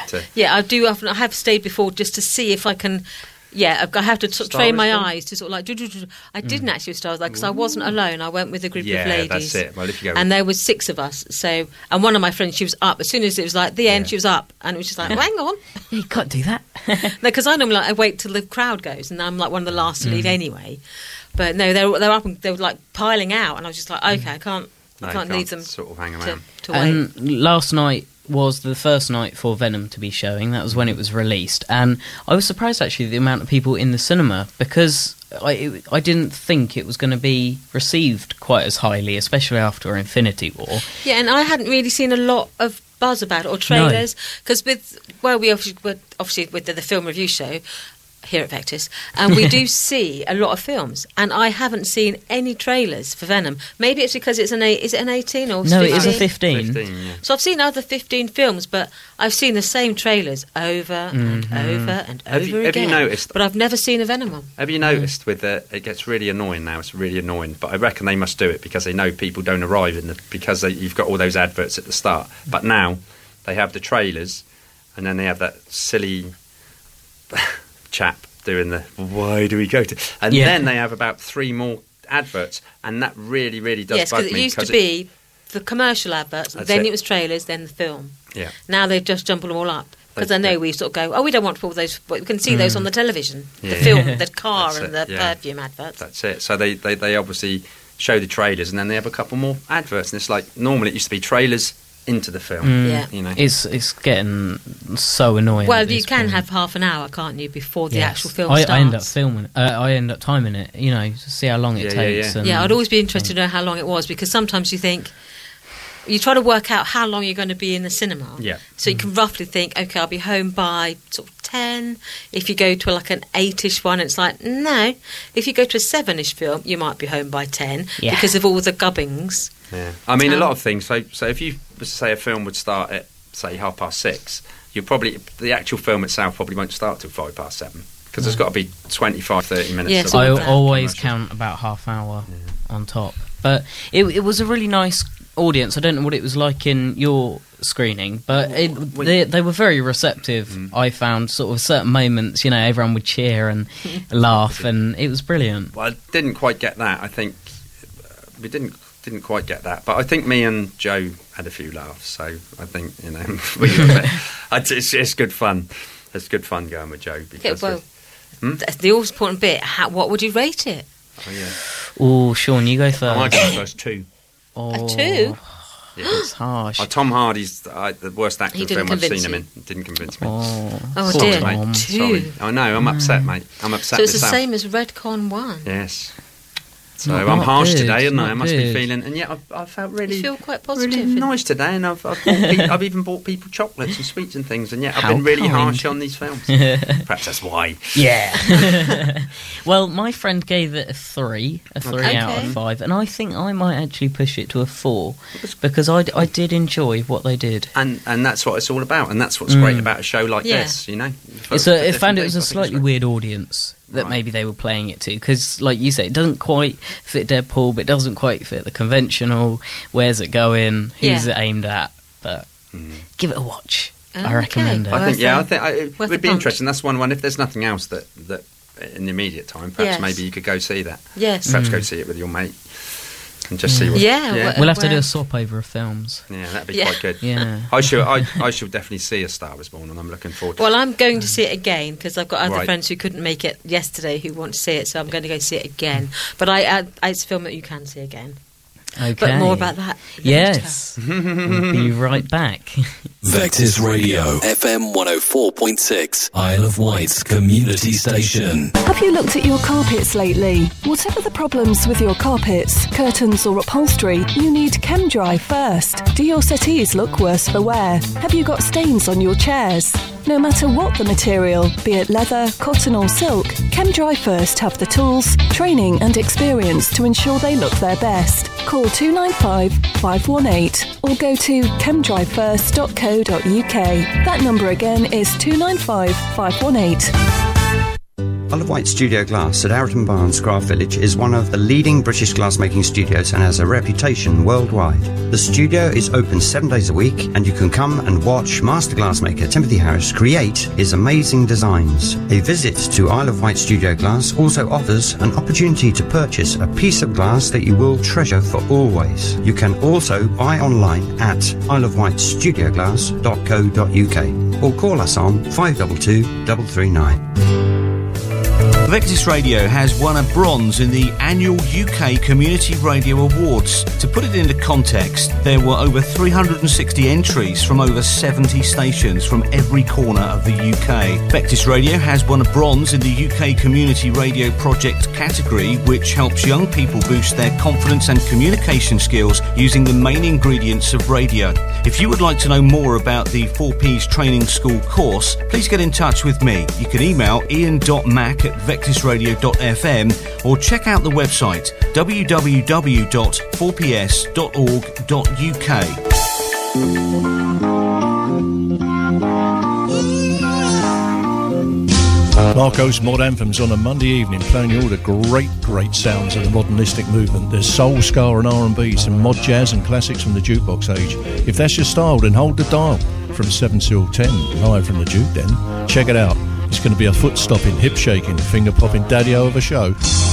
I do often. I have stayed before just to see if I can. Yeah, I have to train my eyes to sort of like. I didn't actually with Stars because I wasn't alone. I went with a group of ladies. Yeah, that's it. Well, if you go, and there was 6 of us. So, and one of my friends, she was up as soon as it was like the end. She was up, and it was just like, hang on, you can't do that. No, because I normally I wait till the crowd goes, and I'm like one of the last to leave anyway. But no, they were up and they were like piling out, and I was just like, okay, I can't leave them sort of hang around. To wait. And last night was the first night for Venom to be showing. That was when it was released, and I was surprised actually the amount of people in the cinema because I didn't think it was going to be received quite as highly, especially after Infinity War. Yeah, and I hadn't really seen a lot of buzz about it or trailers because we obviously with the film review show here at Vectis, and we do see a lot of films, and I haven't seen any trailers for Venom. Maybe it's because is it an 18 or 15? No, it is a 15. 15, yeah. So I've seen other 15 films, but I've seen the same trailers over and over and over again. Have you noticed? But I've never seen a Venom one. Have you noticed it gets really annoying now? It's really annoying, but I reckon they must do it because they know people don't arrive because you've got all those adverts at the start. But now they have the trailers, and then they have that silly chap doing the why do we go to, and then they have about 3 more adverts, and that really does bug me. Yes, because it used to be the commercial adverts, then it was trailers, then the film. Yeah. Now they've just jumbled them all up because I know we sort of go, we don't want all those, but we can see those on the television, the film, the car, and the perfume adverts. That's it. So they obviously show the trailers, and then they have a couple more adverts, and it's like normally it used to be trailers into the film. It's getting so annoying. Well, you can have half an hour, can't you, before the actual film starts? I end up filming. I end up timing it. To see how long it takes. Yeah, I'd always be interested to know how long it was because sometimes you think you try to work out how long you're going to be in the cinema. Yeah. So you can roughly think, okay, I'll be home by sort of 10. If you go to like an 8-ish one, it's like no. If you go to a 7-ish film, you might be home by 10 because of all the gubbings. Yeah, I mean a lot of things. So if you say a film would start at say 6:30, the actual film itself probably won't start till 7:05 because there's got to be 25-30 minutes. Yes, I always count about half hour on top. But it was a really nice audience. I don't know what it was like in your screening, but they were very receptive. I found sort of certain moments, everyone would cheer and laugh, and it was brilliant. Well, I didn't quite get that. I think we didn't quite get that, but I think me and Joe had a few laughs, so I think it's good fun. It's good fun going with Joe because the all important bit. What would you rate it? Oh, Sean, you go first. I might go first 2. A 2? Yeah. It's harsh. Tom Hardy's the worst actor film I've seen him in. Didn't convince me. Oh dear, mate. 2. Sorry. I know. I'm upset, mate. I'm upset. So it's the same as Redcon 1. Yes. So I'm harsh today, aren't I? I must be feeling, and yet I felt really, you feel quite positive, really nice today, and I've even bought people chocolates and sweets and things, and yet I've been really harsh on these films. Perhaps that's why. Yeah. Well, my friend gave it a 3 out of 5, and I think I might actually push it to a 4 because I did enjoy what they did, and that's what it's all about, and that's what's great about a show like this. I found it was a slightly weird audience that maybe they were playing it to because, like you say, it doesn't quite fit Deadpool, but it doesn't quite fit the conventional. Where's it going? Who's it aimed at? But give it a watch. I recommend it. I think it would be punt. interesting. That's one. If there's nothing else that in the immediate time, perhaps maybe you could go see that. Yes. Perhaps go see it with your mate and just see what. We'll have to do a swap over of films. Yeah, that'd be quite good. Yeah. I shall definitely see A Star Is Born, and I'm looking forward to it. Well, I'm going to see it again because I've got other friends who couldn't make it yesterday who want to see it, so I'm going to go see it again. But it's a film that you can see again. Okay. But more about that later. Yes. We'll be right back. Vectis Radio, FM 104.6, Isle of Wight's community station. Have you looked at your carpets lately? Whatever the problems with your carpets, curtains or upholstery, you need ChemDry first. Do your settees look worse for wear? Have you got stains on your chairs? No matter what the material, be it leather, cotton or silk, ChemDry First have the tools, training and experience to ensure they look their best. Call 295 518 or go to chemdryfirst.co.uk. That number again is 295 518. Isle of Wight Studio Glass at Arreton Barnes, Craft Village is one of the leading British glassmaking studios and has a reputation worldwide. The studio is open 7 days a week and you can come and watch master glassmaker Timothy Harris create his amazing designs. A visit to Isle of Wight Studio Glass also offers an opportunity to purchase a piece of glass that you will treasure for always. You can also buy online at isleofwightstudioglass.co.uk or call us on 522 339. Vectis Radio has won a bronze in the annual UK Community Radio Awards. To put it into context, there were over 360 entries from over 70 stations from every corner of the UK. Vectis Radio has won a bronze in the UK Community Radio Project category, which helps young people boost their confidence and communication skills using the main ingredients of radio. If you would like to know more about the 4Ps Training School course, please get in touch with me. You can email ian.mac@vectisradio.fm or check out the website www.4ps.org.uk. Marco's Mod Anthems on a Monday evening, playing you all the great sounds of the modernistic movement. There's soul, ska and R&B, some mod jazz and classics from the jukebox age. If that's your style, then hold the dial from 7 till 10, live from the Juke Den. Check it out. It's going to be a foot-stopping, hip-shaking, finger-popping daddy-o of a show.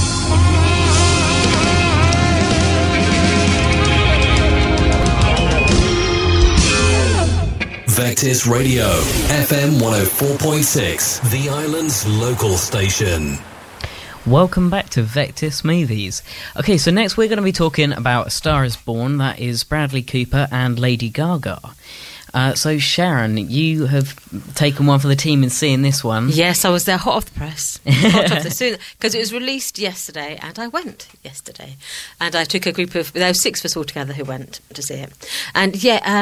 Vectis Radio, FM 104.6, the island's local station. Welcome back to Vectis Movies. Okay, so next we're going to be talking about A Star Is Born. That is Bradley Cooper and Lady Gaga. So Sharon, you have taken one for the team in seeing this one. Yes, I was there hot off the press. Because it was released yesterday, and I went yesterday. And I took a group of, there were 6 of us all together who went to see it. And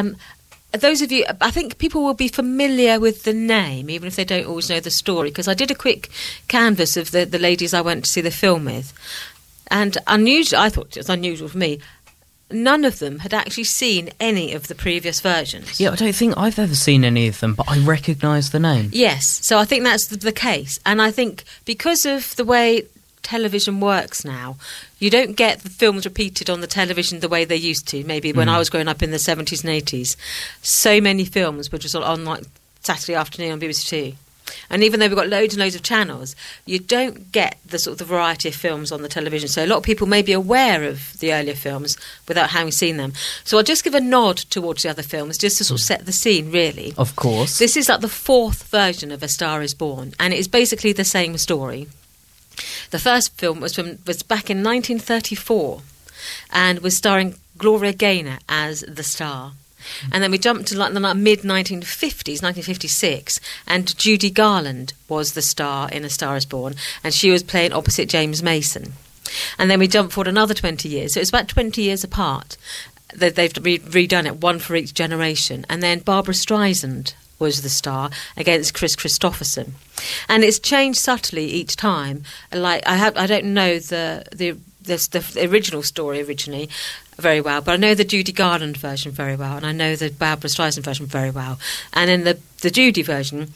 those of you, I think people will be familiar with the name, even if they don't always know the story, because I did a quick canvass of the ladies I went to see the film with. And I thought it was unusual for me, none of them had actually seen any of the previous versions. Yeah, I don't think I've ever seen any of them, but I recognise the name. Yes, so I think that's the case. And I think because of the way television works now, you don't get the films repeated on the television the way they used to. Maybe when I was growing up in the 70s and 80s, so many films were just on like Saturday afternoon on BBC Two. And even though we've got loads and loads of channels, you don't get the sort of the variety of films on the television. So a lot of people may be aware of the earlier films without having seen them. So I'll just give a nod towards the other films, just to sort of set the scene, really. Of course. This is like the 4th version of A Star Is Born, and it is basically the same story. The first film was back in 1934 and was starring Gloria Gaynor as the star. And then we jumped to like the mid-1950s, 1956, and Judy Garland was the star in A Star Is Born, and she was playing opposite James Mason. And then we jumped forward another 20 years, so it's about 20 years apart. They've redone it, one for each generation. And then Barbara Streisand was the star against Chris Christopherson. And it's changed subtly each time. Like I don't know the original story originally very well, but I know the Judy Garland version very well, and I know the Barbara Streisand version very well. And in the Judy version,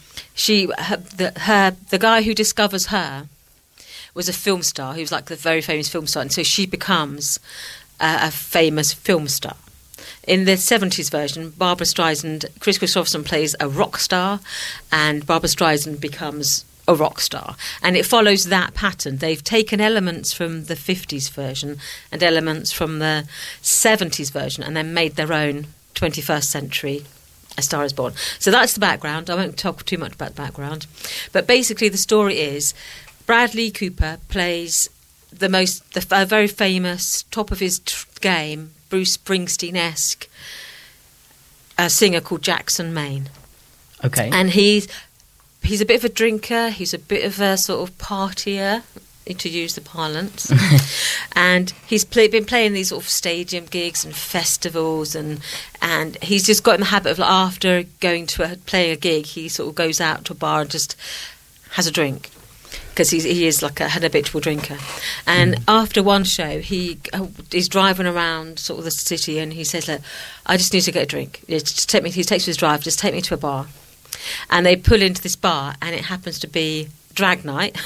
the guy who discovers her was a film star who was like the very famous film star, and so she becomes a famous film star. In the 70s version, Barbra Streisand, Chris Christopherson plays a rock star, and Barbra Streisand becomes a rock star. And it follows that pattern. They've taken elements from the 50s version and elements from the 70s version and then made their own 21st century A Star Is Born. So that's the background. I won't talk too much about the background. But basically the story is Bradley Cooper plays a very famous, top of his game, Bruce Springsteen-esque singer called Jackson Maine. Okay. And he's a bit of a drinker, he's a bit of a sort of partier, to use the parlance. And he's been playing these sort of stadium gigs and festivals, and he's just got in the habit of, after going to play a gig, he sort of goes out to a bar and just has a drink, because he is like an habitual drinker. And after one show, he is driving around sort of the city, and he says, "Look, I just need to get a drink. Just take me." He takes his drive, "Just take me to a bar." And they pull into this bar, and it happens to be drag night.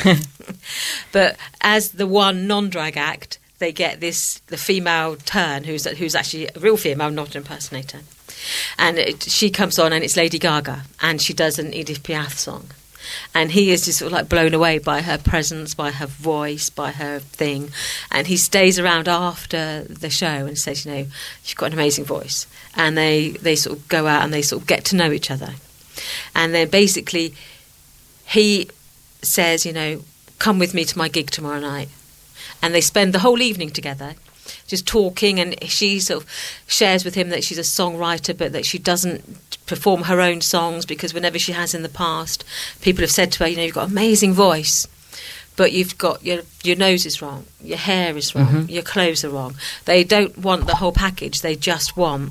But as the one non-drag act, they get the female turn, who's actually a real female, not an impersonator. And she comes on, and it's Lady Gaga, and she does an Edith Piaf song. And he is just sort of like blown away by her presence, by her voice, by her thing. And he stays around after the show and says, "You've got an amazing voice." And they sort of go out and they sort of get to know each other. And then basically he says, "Come with me to my gig tomorrow night." And they spend the whole evening together, just talking, and she sort of shares with him that she's a songwriter, but that she doesn't perform her own songs, because whenever she has in the past, people have said to her, "You've got an amazing voice, but you've got your nose is wrong, your hair is wrong, your clothes are wrong." They don't want the whole package, they just want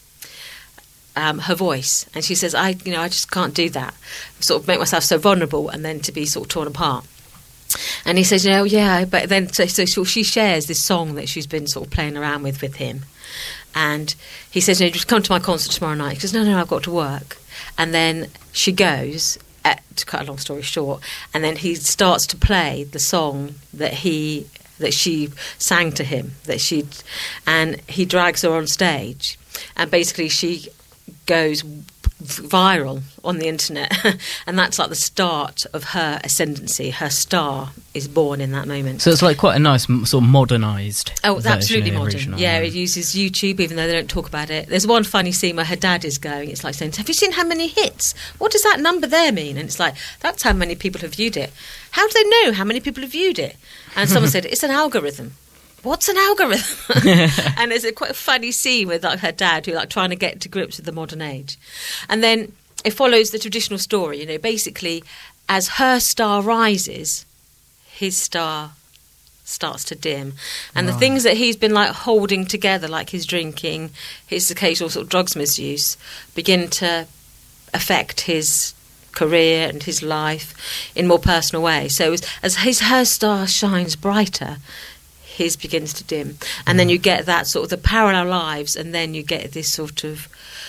her voice. And she says, I just can't do that, sort of make myself so vulnerable and then to be sort of torn apart. And he says, yeah, but then so she shares this song that she's been sort of playing around with him. And he says, "Just come to my concert tomorrow night." She says, no, I've got to work. And then she goes, to cut a long story short, and then he starts to play the song that she sang to him, and he drags her on stage, and basically she goes viral on the internet. And that's like the start of her ascendancy. Her star is born in that moment. So it's like quite a nice sort of modernised it's absolutely version, modern. original, Yeah, it uses YouTube, even though they don't talk about it. There's one funny scene where her dad is going, it's like saying, "Have you seen how many hits? What does that number there mean?" And it's like, "That's how many people have viewed it." "How do they know how many people have viewed it?" And someone said, "It's an algorithm." "What's an algorithm?" And there's quite a funny scene with her dad who trying to get to grips with the modern age. And then it follows the traditional story, basically as her star rises, his star starts to dim. And the things that he's been holding together, like his drinking, his occasional sort of drugs misuse, begin to affect his career and his life in more personal ways. So as her star shines brighter, his begins to dim, and then you get that sort of the parallel lives, and then you get this sort of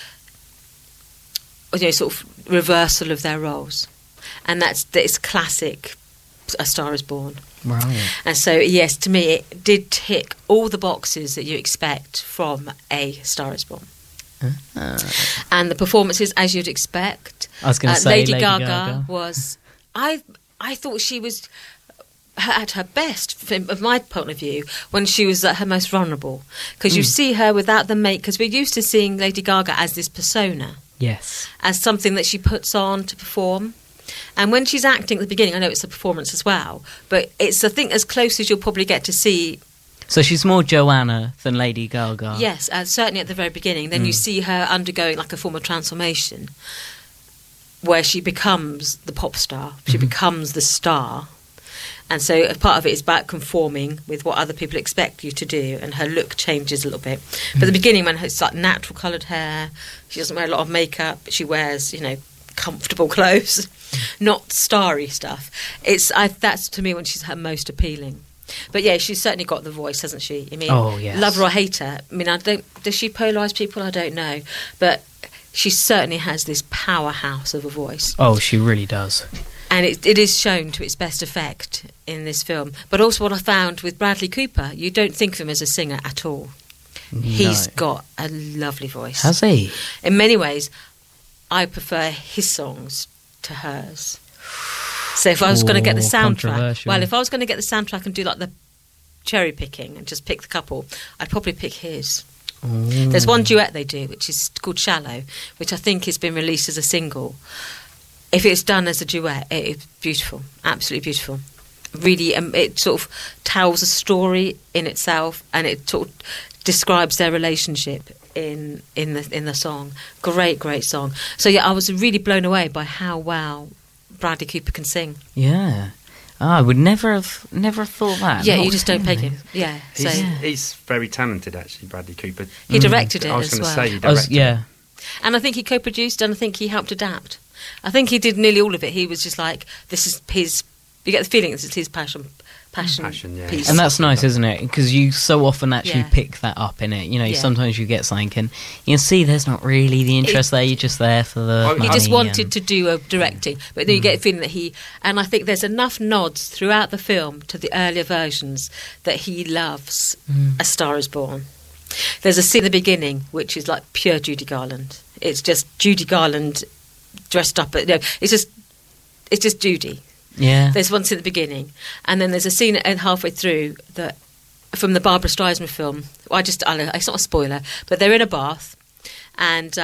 reversal of their roles, and it's classic A Star Is Born. Right. And so yes, to me it did tick all the boxes that you expect from A Star Is Born. And the performances, as you'd expect. I was going to say Lady Gaga was. I thought she was at her best, from my point of view, when she was at her most vulnerable, because you see her without the make. Because we're used to seeing Lady Gaga as this persona, yes, as something that she puts on to perform. And when she's acting at the beginning, I know it's a performance as well, but it's, I think, as close as you'll probably get to see. So she's more Joanna than Lady Gaga. Yes, certainly at the very beginning. Then you see her undergoing like a form of transformation, where she becomes the pop star. She becomes the star. And so part of it is about conforming with what other people expect you to do, and her look changes a little bit. But at the beginning, when it's like natural coloured hair, she doesn't wear a lot of makeup, she wears, comfortable clothes, not starry stuff. That's to me when she's her most appealing. But yeah, she's certainly got the voice, hasn't she? I mean, yes. Love her or hate her. I mean, does she polarise people? I don't know. But she certainly has this powerhouse of a voice. Oh, she really does. And it is shown to its best effect in this film. But also what I found with Bradley Cooper, you don't think of him as a singer at all. He's got a lovely voice. Has he? In many ways, I prefer his songs to hers. So if I was going to get the soundtrack, if I was going to get the soundtrack and do like the cherry picking and just pick the couple, I'd probably pick his. There's one duet they do, which is called Shallow, which I think has been released as a single. If it's done as a duet, it is beautiful, absolutely beautiful. Really, it sort of tells a story in itself, and it sort of describes their relationship in the song. Great song. So yeah, I was really blown away by how well Bradley Cooper can sing. Yeah. I would never have thought that. Yeah, you just don't peg him. Yeah. He's very talented, actually, Bradley Cooper. He directed it as well. I was going to say he directed it. And I think he co-produced, and I think he helped adapt. I think he did nearly all of it. He was just like, this is his... You get the feeling this is his passion piece. And that's nice, isn't it? Because you so often actually pick that up in it. You know, sometimes you get something and you can see there's not really the interest there. You're just there for the money. He just wanted to do a directing. But then you get the feeling that he... And I think there's enough nods throughout the film to the earlier versions that he loves A Star Is Born. There's a scene at the beginning which is like pure Judy Garland. It's just Judy Garland dressed up. It's just Judy. Yeah. There's one scene at the beginning, and then there's a scene halfway through that from the Barbra Streisand film. It's not a spoiler, but they're in a bath, and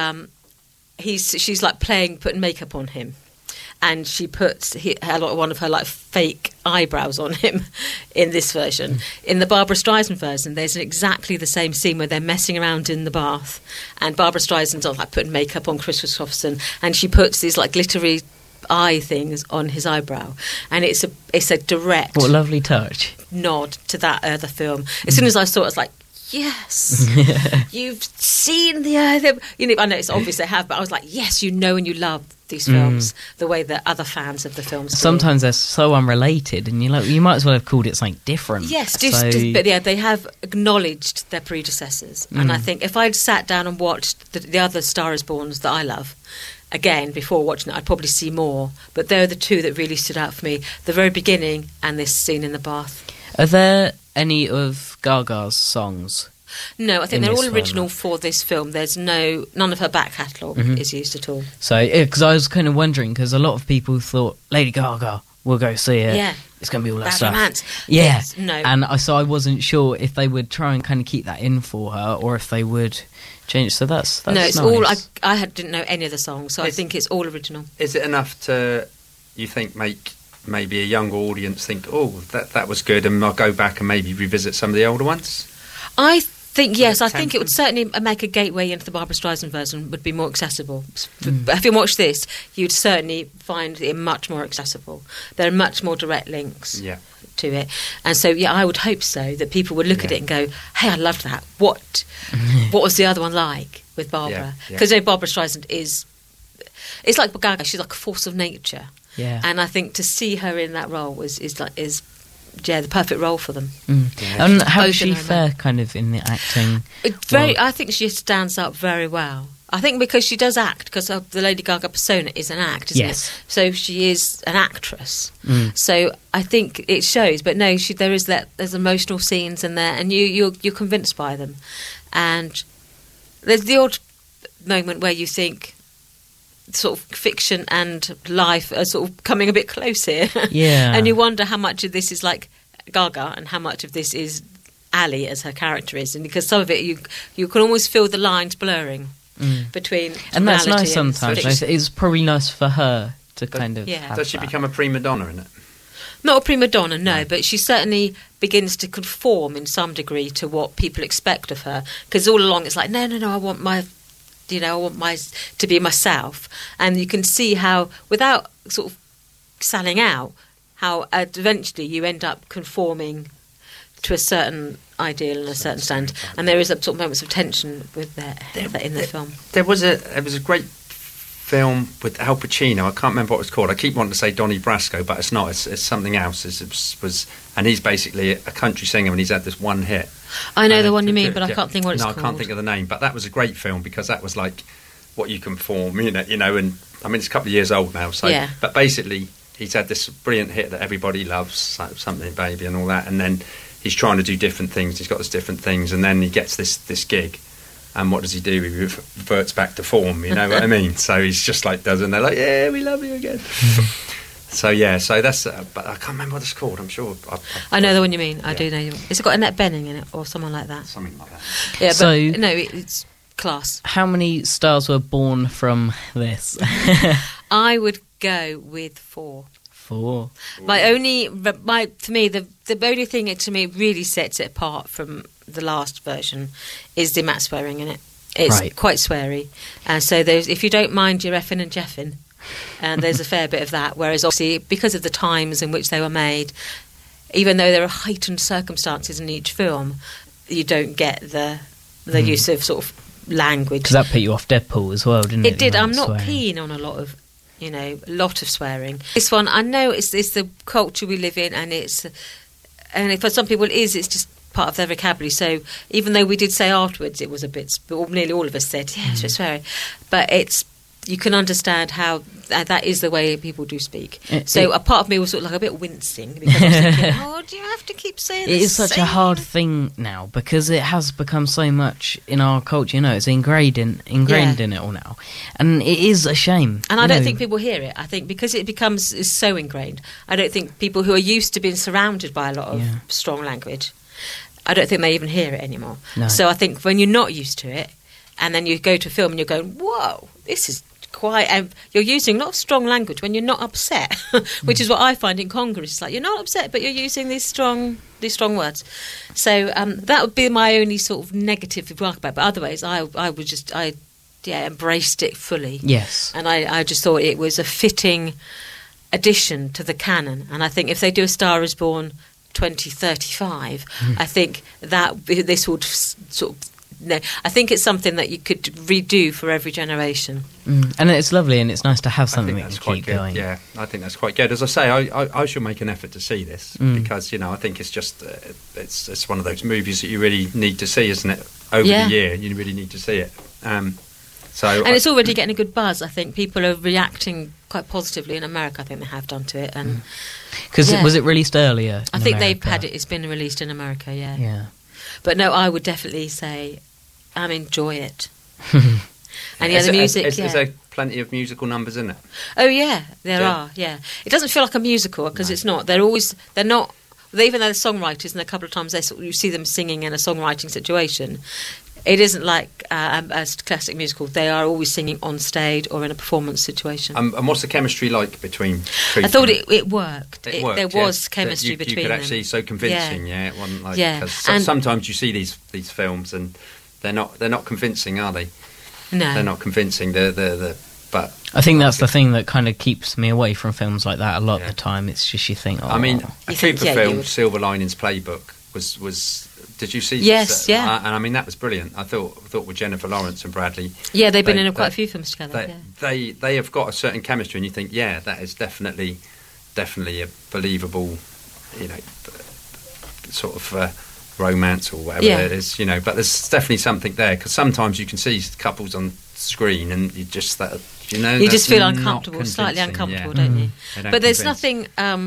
she's like putting makeup on him, and she puts one of her like fake eyebrows on him in this version. In the Barbra Streisand version, there's exactly the same scene where they're messing around in the bath, and Barbra Streisand's like putting makeup on Chris Christopherson, and she puts these like glittery eye things on his eyebrow, and it's a direct, what a lovely touch, nod to that other film. As soon as I saw it, I was like, yes, you've seen the other. I know it's obvious they have, but I was like, yes, and you love these films the way that other fans of the films do. Sometimes they're so unrelated, and you might as well have called it something different. Yes, but yeah, they have acknowledged their predecessors, and I think if I'd sat down and watched the other Star Is Borns that I love again before watching it, I'd probably see more, but they're the two that really stood out for me, the very beginning and this scene in the bath. Are there any of Gaga's songs? No, I think they're all original for this film. There's none of her back catalogue is used at all. So, because I was kind of wondering, because a lot of people thought Lady Gaga, we'll go see it. Yeah. It's going to be all that Bad stuff. Romance. Yeah. Yes, no. And so I wasn't sure if they would try and kind of keep that in for her, or if they would change. So that's no, it's nice. all. I didn't know any of the songs, so I think it's all original. Is it enough to, you think, make maybe a younger audience think, oh, that was good, and I'll go back and maybe revisit some of the older ones? I think yes. I think it would certainly make a gateway into the Barbra Streisand version. Would be more accessible. If you watch this, you'd certainly find it much more accessible. There are much more direct links. Yeah. To it, and so I would hope so that people would look at it and go, "Hey, I loved that. What was the other one like with Barbara?" Because Barbra Streisand it's like Gaga. She's like a force of nature. Yeah, and I think to see her in that role is the perfect role for them. And how does she fare, kind of in the acting? I think she stands up very well. I think because she does act, because the Lady Gaga persona is an act, isn't it? So she is an actress. So I think it shows. But no, there's emotional scenes in there, and you're convinced by them. And there's the odd moment where you think sort of fiction and life are sort of coming a bit close here. Yeah. And you wonder how much of this is like Gaga and how much of this is Ali as her character is. And because some of it you can almost feel the lines blurring. Between and that's nice and sometimes. It's probably nice for her to kind of have Does she become a prima donna in it? Not a prima donna, no, but she certainly begins to conform in some degree to what people expect of her. Because all along it's like, no, I want my to be myself. And you can see how, without sort of selling out, how eventually you end up conforming to a certain ideal and a certain standard, and there is sort of moments of tension with that in the film. There was a great film with Al Pacino. I can't remember what it was called. I keep wanting to say Donnie Brasco, but it's not. It's something else. And he's basically a country singer, and he's had this one hit. I know the one you mean, but I can't think what it's called. No, I can't think of the name. But that was a great film because that was like what you can form, And I mean, it's a couple of years old now. So, yeah. But basically, he's had this brilliant hit that everybody loves, Something Baby, and all that, and then he's trying to do different things. He's got these different things, and then he gets this gig. And what does he do? He reverts back to form, you know what I mean? So he's just like and they're like, yeah, we love you again. So that's, but I can't remember what it's called. I'm sure. I know the one you mean. I do know. Has it got Annette Bening in it or someone like that? Something like that. Yeah, so, but no, it's class. How many stars were born from this? I would go with 4. 4. For me, the only thing it to me really sets it apart from the last version is the amount of swearing in it. It's quite sweary, and so if you don't mind your effing and jeffing, and there's a fair bit of that. Whereas obviously because of the times in which they were made, even though there are heightened circumstances in each film, you don't get the use of sort of language. Because that put you off Deadpool as well, didn't it? It did. I'm not keen on a lot of swearing. This one, I know it's the culture we live in, and for some people it's just part of their vocabulary. So even though we did say afterwards it was a bit, nearly all of us said, yeah, it's just swearing, but you can understand how that is the way people do speak. So a part of me was sort of like a bit wincing because I was thinking, oh, do you have to keep saying this? It is such a hard thing now because it has become so much in our culture. You know, it's ingrained in it all now, and it is a shame. And I don't think people hear it. I think because it is so ingrained, I don't think people who are used to being surrounded by a lot of strong language, I don't think they even hear it anymore. No. So I think when you're not used to it, and then you go to a film and you're going, whoa, this is quite... you're using a lot of strong language when you're not upset, which is what I find incongruous. It's like, you're not upset, but you're using these strong words. So that would be my only sort of negative remark about it. But otherwise, I embraced it fully. Yes. And I just thought it was a fitting addition to the canon. And I think if they do A Star Is Born 2035, I think that this would sort of... No, I think it's something that you could redo for every generation. And it's lovely, and it's nice to have something that can keep going. Yeah, I think that's quite good. As I say, I shall make an effort to see this because I think it's just it's one of those movies that you really need to see, isn't it? Over the year, you really need to see it. It's already getting a good buzz. I think people are reacting quite positively in America. I think they have done to it, and because was it released earlier? I think they've had it. It's been released in America. Yeah. Yeah. But no, I would definitely say, enjoy it. And the music. Is there plenty of musical numbers in it? Oh yeah, there are. Yeah, it doesn't feel like a musical because it's not. They're not. Even though they're songwriters, and a couple of times you see them singing in a songwriting situation. It isn't like a classic musical. They are always singing on stage or in a performance situation. And what's the chemistry like between? I thought it worked. There was chemistry between them. You could actually so convincing. Yeah, it wasn't like because sometimes you see these films and they're not convincing, are they? No, they're not convincing. But I think that's the thing that kind of keeps me away from films like that a lot of the time. It's just you think. Oh, I mean, a Cooper film, Silver Linings Playbook, was. Did you see? Yes, yeah. And I mean, that was brilliant. I thought with Jennifer Lawrence and Bradley. Yeah, they've been in quite a few films together. They have got a certain chemistry, and you think, yeah, that is definitely a believable, sort of romance or whatever it is, But there's definitely something there because sometimes you can see couples on screen, and you just you just feel uncomfortable, slightly uncomfortable, don't you? But there's nothing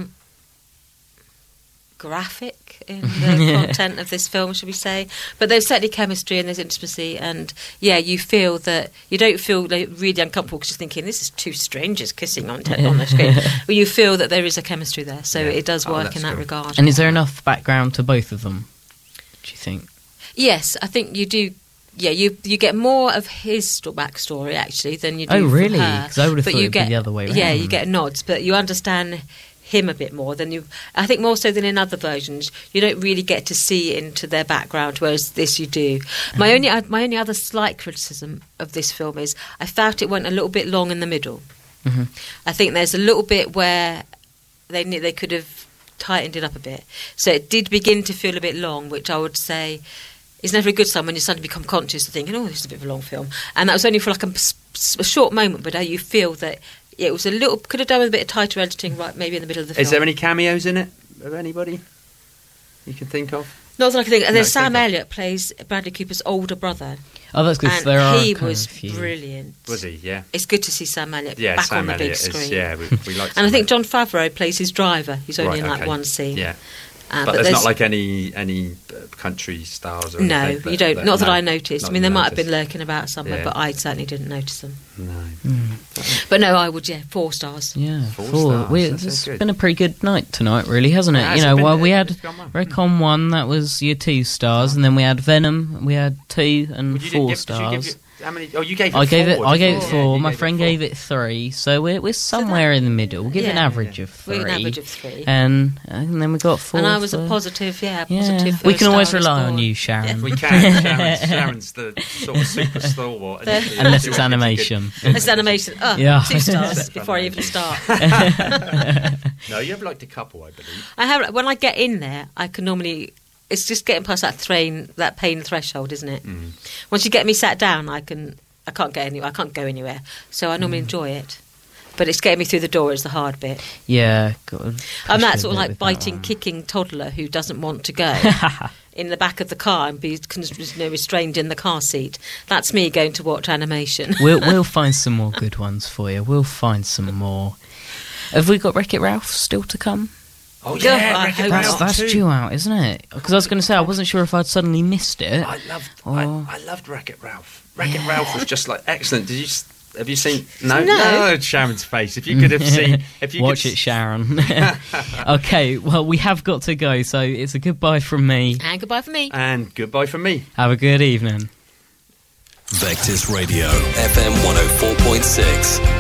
graphic in the content of this film, should we say? But there's certainly chemistry and there's intimacy, and you feel that you don't feel really uncomfortable because you're thinking this is two strangers kissing on the screen. But you feel that there is a chemistry there, so it does work in that regard. And is there enough background to both of them, do you think? Yes, I think you do. Yeah, you get more of his backstory actually than you do. Oh, really? Because I would have thought it'd be the other way around. Yeah, you get nods, but you understand him a bit more than I think more so than in other versions. You don't really get to see into their background, whereas this you do. My only other slight criticism of this film is I felt it went a little bit long in the middle. Mm-hmm. I think there's a little bit where they could have tightened it up a bit, so it did begin to feel a bit long, which I would say is never a good sign when you suddenly become conscious of thinking, oh, this is a bit of a long film. And that was only for like a short moment, but you feel that it was could have done with a bit of tighter editing, right, maybe in the middle of the film. Is there any cameos in it of anybody you can think of? Not that I can think of. And then Sam Elliott plays Bradley Cooper's older brother. Oh, that's good. He was brilliant. Was he? Yeah. It's good to see Sam Elliott back Sam on the Elliott big screen. we like. And I think Jon Favreau plays his driver. He's only in one scene. Yeah. But there's not like any country stars or anything? No, you don't. Not that I noticed. I mean, they might have noticed. been lurking about somewhere, but I certainly didn't notice them. No. But no, I would, 4 stars. Yeah, 4 4. stars. It's been a pretty good night tonight, really, hasn't it? We had Redcon 1, that was your 2 stars, and then we had Venom, we had 2 and 4 stars. How many? Oh, you gave it 4. I gave it 4. My friend gave it 3. So we're somewhere in the middle. We'll give an average of 3. We're an average of 3. And then we got 4. And I was a positive, positive. We can always rely on you, Sharon. Yeah. We can. Sharon's the sort of super stalwart. Unless it's animation. It's animation. 2 stars before I even start. No, you have liked a couple, I believe. I have. When I get in there, I can normally... It's just getting past that pain threshold, isn't it? Mm. Once you get me sat down, I can't get anywhere. I can't go anywhere. So I normally enjoy it. But it's getting me through the door is the hard bit. Yeah. God, I'm that sort of like biting, kicking toddler who doesn't want to go in the back of the car and be restrained in the car seat. That's me going to watch animation. We'll find some more good ones for you. We'll find some more. Have we got Wreck-It Ralph still to come? Oh yeah, that's due out, isn't it? Because I was going to say I wasn't sure if I'd suddenly missed it. I loved Wreck-It Ralph. Wreck-It Ralph was just like excellent. Have you seen? No, Sharon's face. If you could have seen, watch it, Sharon. Okay, well we have got to go, so it's a goodbye from me. And goodbye from me. And goodbye from me. Have a good evening. Vectis Radio, FM 104.6.